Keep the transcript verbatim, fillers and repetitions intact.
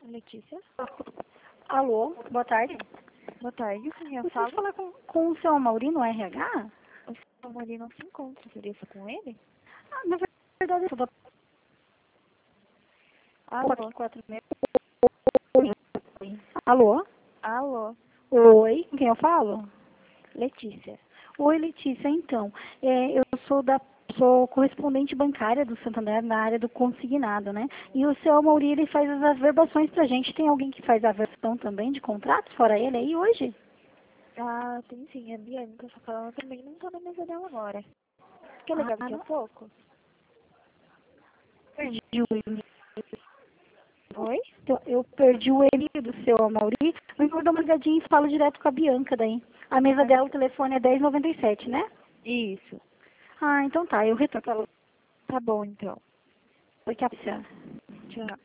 Letícia? Alô, boa tarde. Boa tarde, quem eu Eu falo? posso falar com, com o seu Mauri no R H? O seu marido não se encontra, seria isso com ele? Ah, na verdade, eu sou da Alô? quatro meia. Alô? Alô? Oi, com quem eu falo? Letícia. Oi, Letícia, então, é, eu sou da sou correspondente bancária do Santander na área do consignado, né? E o seu Mauri, ele faz as averbações pra gente. Tem alguém que faz a aversão também de contratos, fora ele aí hoje? Ah, tem sim, a Bianca, só que ela também não tá na mesa dela agora. Quer ligar Ah, daqui a não pouco? perdi o e-mail. Oi? Então, eu perdi o e-mail do seu Mauri. Eu vou dar uma ligadinha e falo direto com a Bianca daí. A mesa Ah, dela, o telefone é dez noventa e sete, né? isso. Ah, então tá, eu retorno pra ela Tá bom, então. daqui a pouco. Tchau.